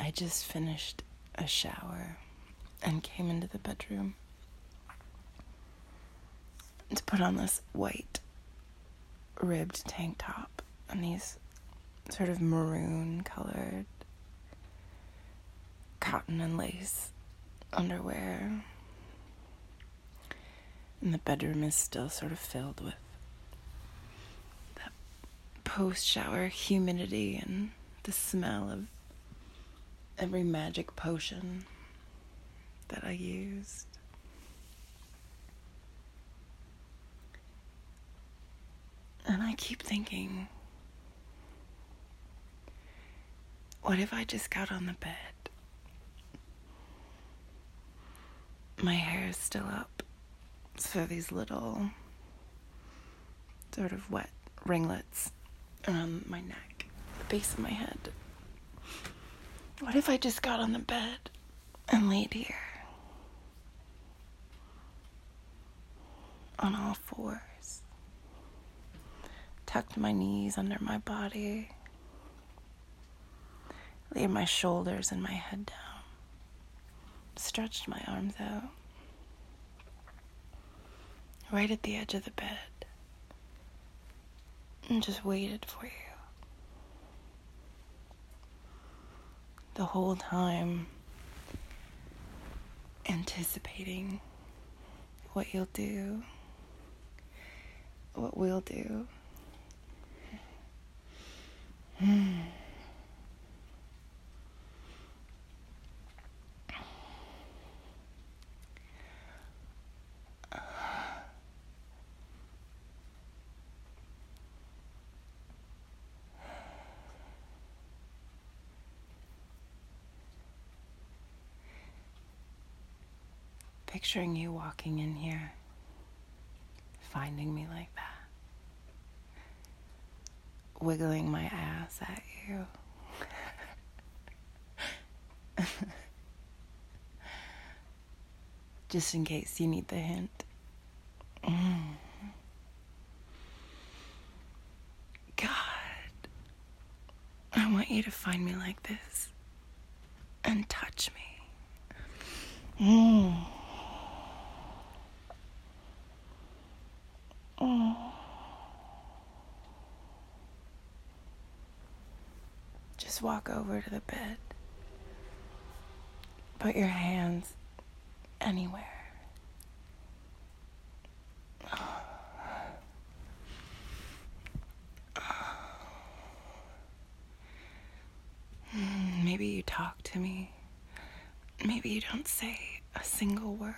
I just finished a shower and came into the bedroom to put on this white ribbed tank top and these sort of maroon colored cotton and lace underwear. And the bedroom is still sort of filled with that post-shower humidity and the smell of every magic potion that I used. And I keep thinking, what if I just got on the bed? My hair is still up, so these little sort of wet ringlets around my neck, the base of my head. What if I just got on the bed and laid here on all fours, tucked my knees under my body, laid my shoulders and my head down, stretched my arms out, right at the edge of the bed, and just waited for you. The whole time, anticipating what you'll do, what we'll do. Picturing you walking in here, finding me like that, wiggling my ass at you. Just in case you need the hint. God, I want you to find me like this and touch me. Just walk over to the bed. Put your hands anywhere. Maybe you talk to me. Maybe you don't say a single word.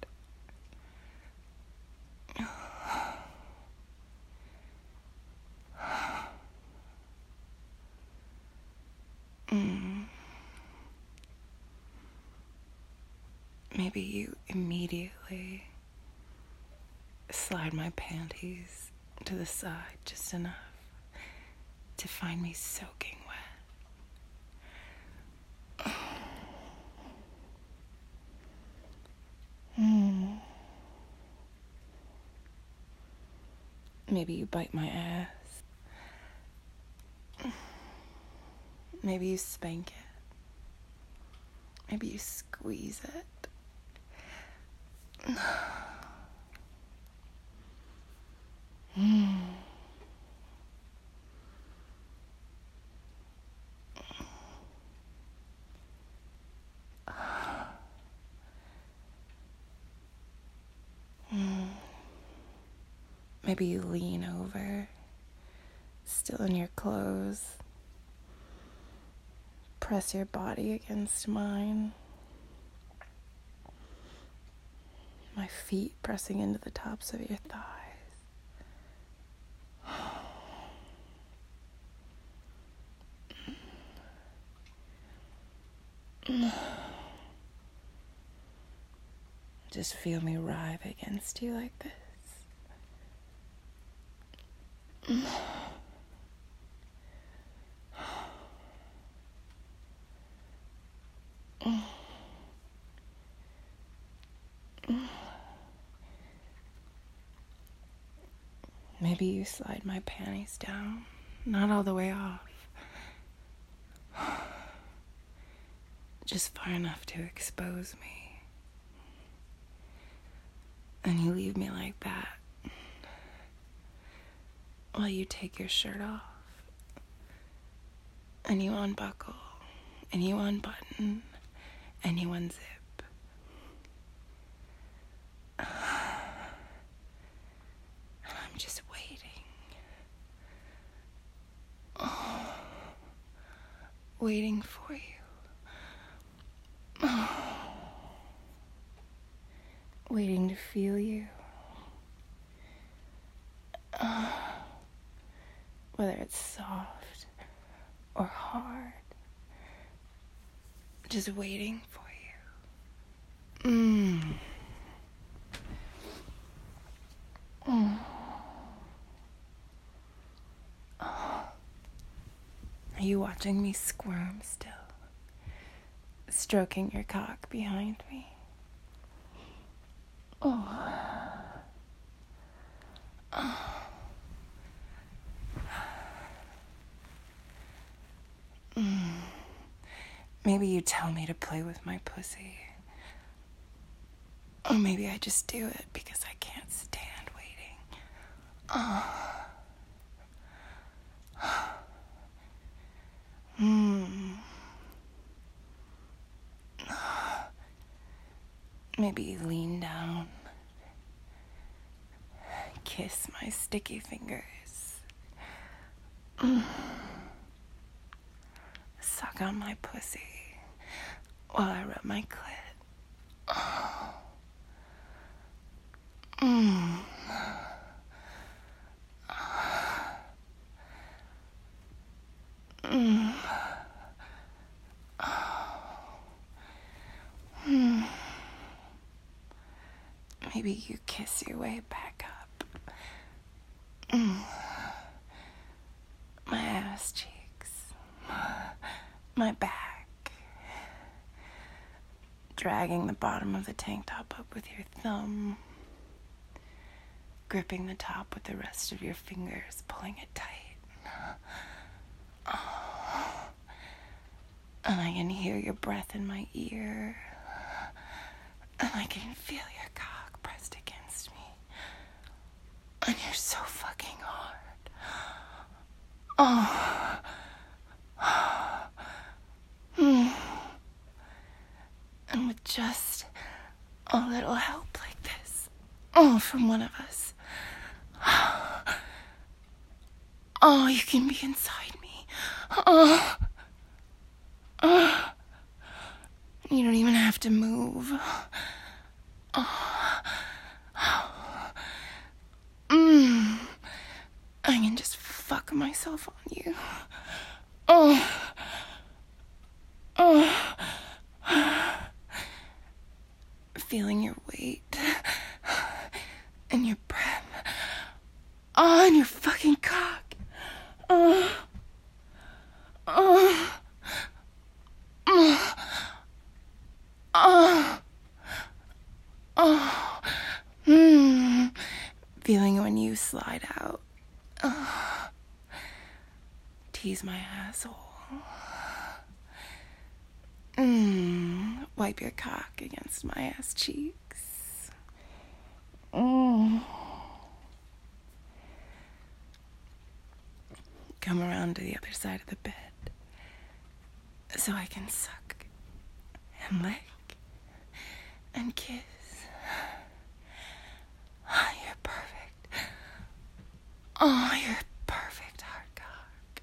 Maybe you immediately slide my panties to the side just enough to find me soaking wet. Maybe you bite my ass. Maybe you spank it. Maybe you squeeze it. Maybe you lean over, still in your clothes. Press your body against mine. My feet pressing into the tops of your thighs. Just feel me writhe against you like this. Maybe you slide my panties down, not all the way off. just far enough to expose me. And you leave me like that while you take your shirt off and you unbuckle and you unbutton and you unzip. I'm just waiting. Oh, waiting for you. Oh, waiting to feel you. Whether it's soft or hard, just waiting for you. Are you watching me squirm still? Stroking your cock behind me? Maybe you tell me to play with my pussy. Or maybe I just do it because I can't stand waiting. Maybe you lean down, kiss my sticky fingers, suck on my pussy while I rub my clit. Maybe you kiss your way back up. My ass cheeks, my back, dragging the bottom of the tank top up with your thumb, gripping the top with the rest of your fingers, pulling it tight. And I can hear your breath in my ear, and I can feel your cock pressed against me, and you're so fucking hard. And with just a little help like this, from one of us, you can be inside me. You don't even have to move. I can just fuck myself on you. Feeling your weight and your breath on your fucking cock. Feeling when you slide out. Tease my asshole. Wipe your cock against my ass cheeks. Come around to the other side of the bed so I can suck and lick and kiss. You're perfect. You're perfect, hard cock.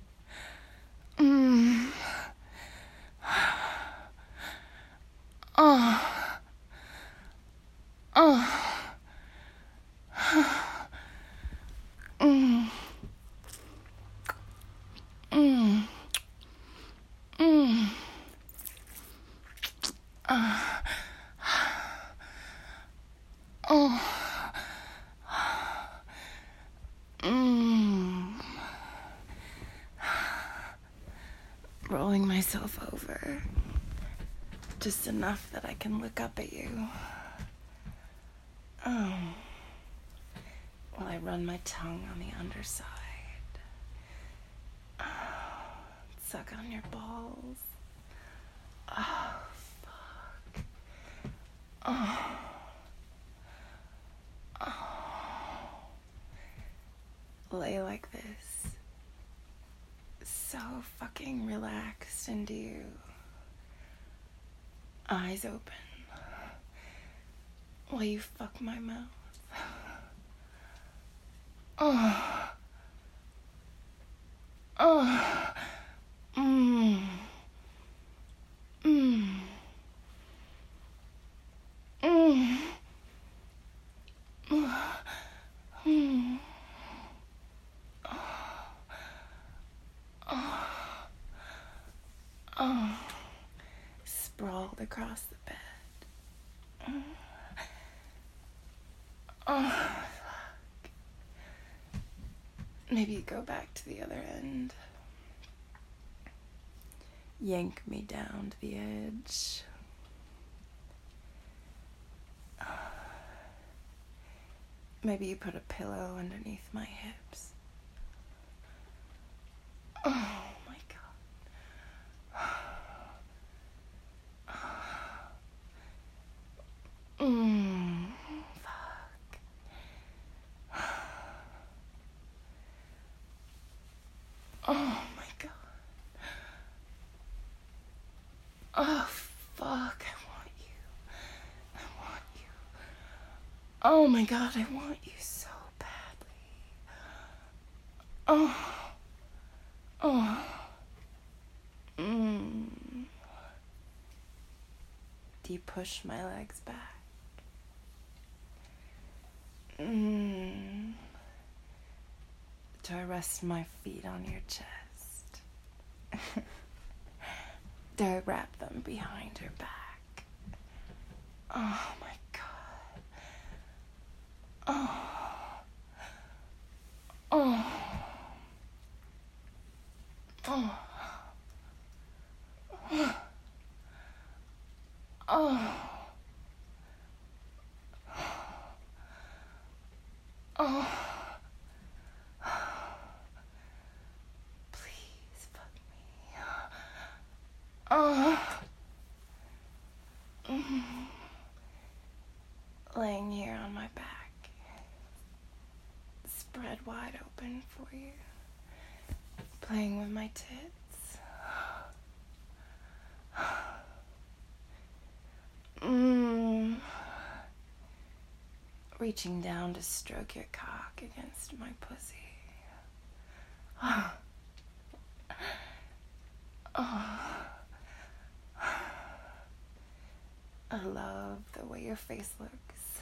Rolling myself over, just enough that I can look up at you. While I run my tongue on the underside. Suck on your balls. Lay like this, so fucking relaxed into you. Eyes open while you fuck my mouth. Sprawled across the bed. Fuck. Maybe you go back to the other end. Yank me down to the edge. Maybe you put a pillow underneath my hips. Oh my God. Fuck. Oh my God. Oh fuck, I want you. I want you. Oh my God, I want you so badly. Oh. Do you push my legs back? Do I rest my feet on your chest? Do I wrap them behind your back? Oh my God. Please fuck me. Laying here on my back, spread wide open for you, playing with my tits. Reaching down to stroke your cock against my pussy. I love the way your face looks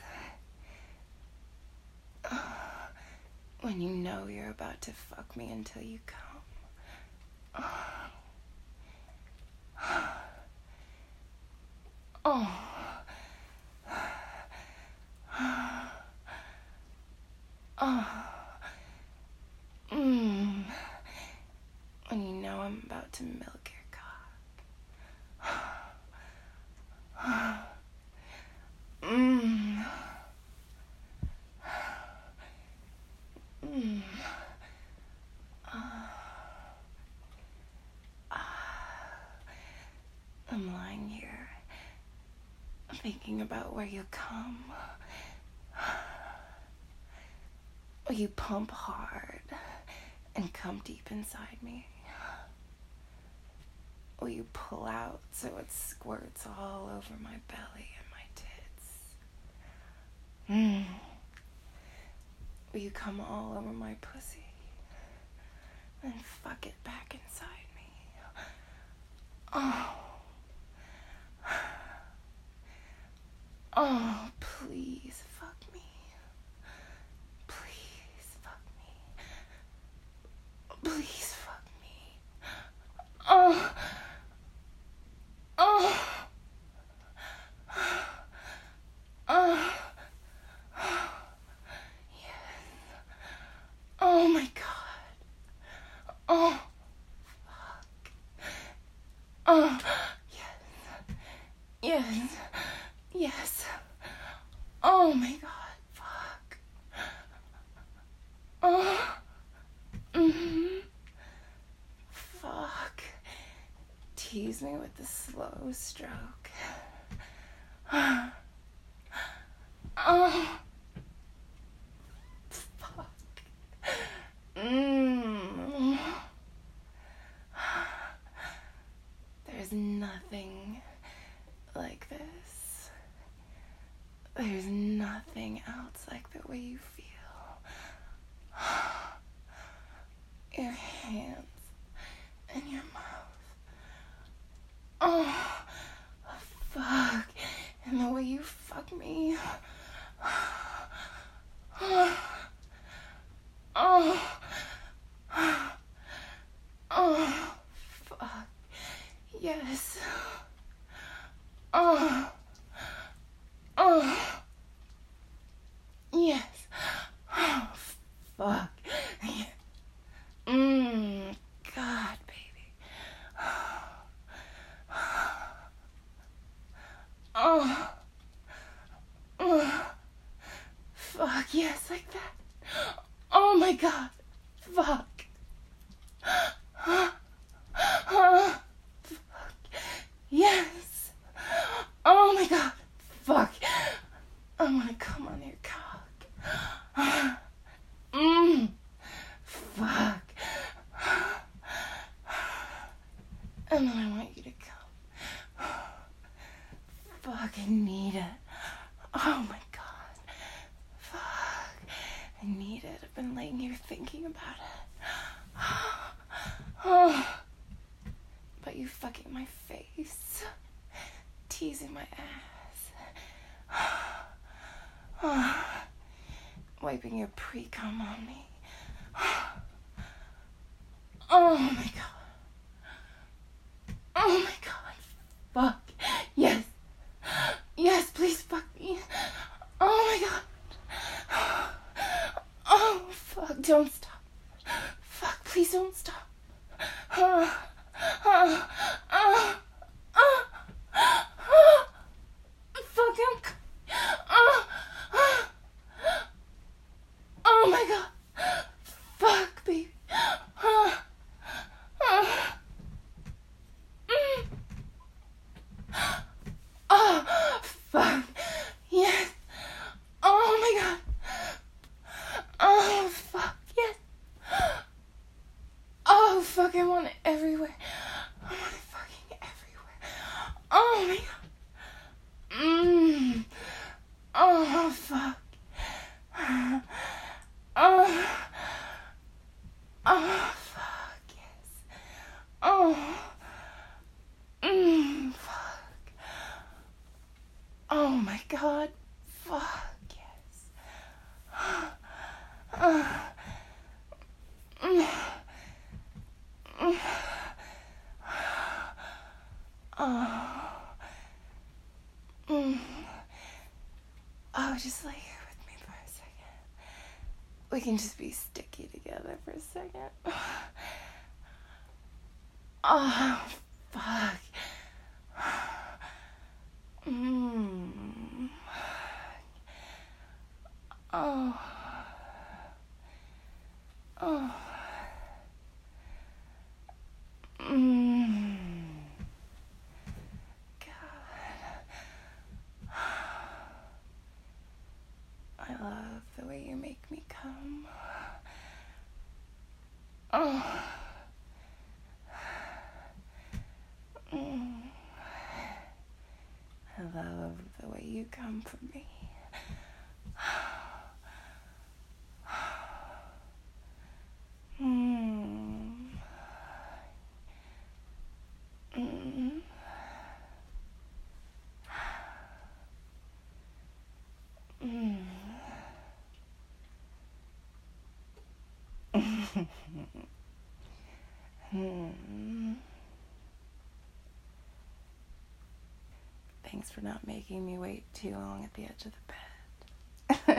when you know you're about to fuck me until you come. When you know I'm about to milk your cock. I'm lying here thinking about where you come. Will you pump hard and come deep inside me? Will you pull out so it squirts all over my belly and my tits? Will you come all over my pussy and fuck it back inside me? Oh, please fuck me. Please fuck me. Please fuck me. Yes. Oh my God. Oh, fuck. Oh, yes. Yes. Yes. Oh my God. Fuck. Fuck. Tease me with the slow stroke. Oh, fuck. There's nothing like this. There's nothing else like the way you feel. Your hands and your mouth. Oh, fuck. And the way you fuck me. Oh, fuck. Yes. Oh, yes. Oh, fuck. God, baby. Oh, fuck, yes, like that. Oh my God, fuck. Fuck, yes. Oh my God, fuck. I wanna come on your cock. Fuck. And then I want you to come. Fuck, I need it. Oh my God. Fuck. I need it. I've been laying here thinking about it. Oh. But you fucking my face. Teasing my ass. Oh. Wiping your pre-cum on me. Oh my God. Oh my God. Fuck. Yes. Yes, please fuck me. Oh my God. Oh, fuck. Don't stop. Fuck, please don't stop. Fuck him. Oh my God. Fuck, baby. Oh, fuck. Yes. Oh my God. Oh, fuck. Yes. Oh, fuck. I want it everywhere. I want it fucking everywhere. Oh my God. Oh, fuck. Oh, fuck. Yes. Oh. Fuck. Oh my God. Fuck, yes. Oh, just lay here with me for a second. We can just be sticky together for a second. Oh, fuck. Oh. Oh. God. I love the way you make me come. Oh. I love the way you come for me. Thanks for not making me wait too long at the edge of the bed.